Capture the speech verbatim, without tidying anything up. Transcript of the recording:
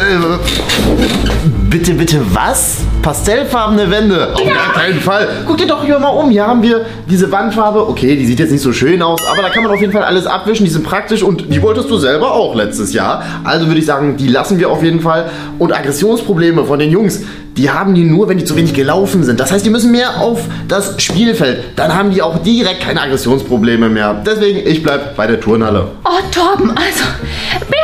Bitte, bitte, was? Pastellfarbene Wände? Auf gar keinen Fall. Guck dir doch hier mal um. Hier haben wir diese Wandfarbe. Okay, die sieht jetzt nicht so schön aus, aber da kann man auf jeden Fall alles abwischen. Die sind praktisch und die wolltest du selber auch letztes Jahr. Also würde ich sagen, die lassen wir auf jeden Fall. Und Aggressionsprobleme von den Jungs, die haben die nur, wenn die zu wenig gelaufen sind. Das heißt, die müssen mehr auf das Spielfeld. Dann haben die auch direkt keine Aggressionsprobleme mehr. Deswegen, ich bleib bei der Turnhalle. Oh, Torben, also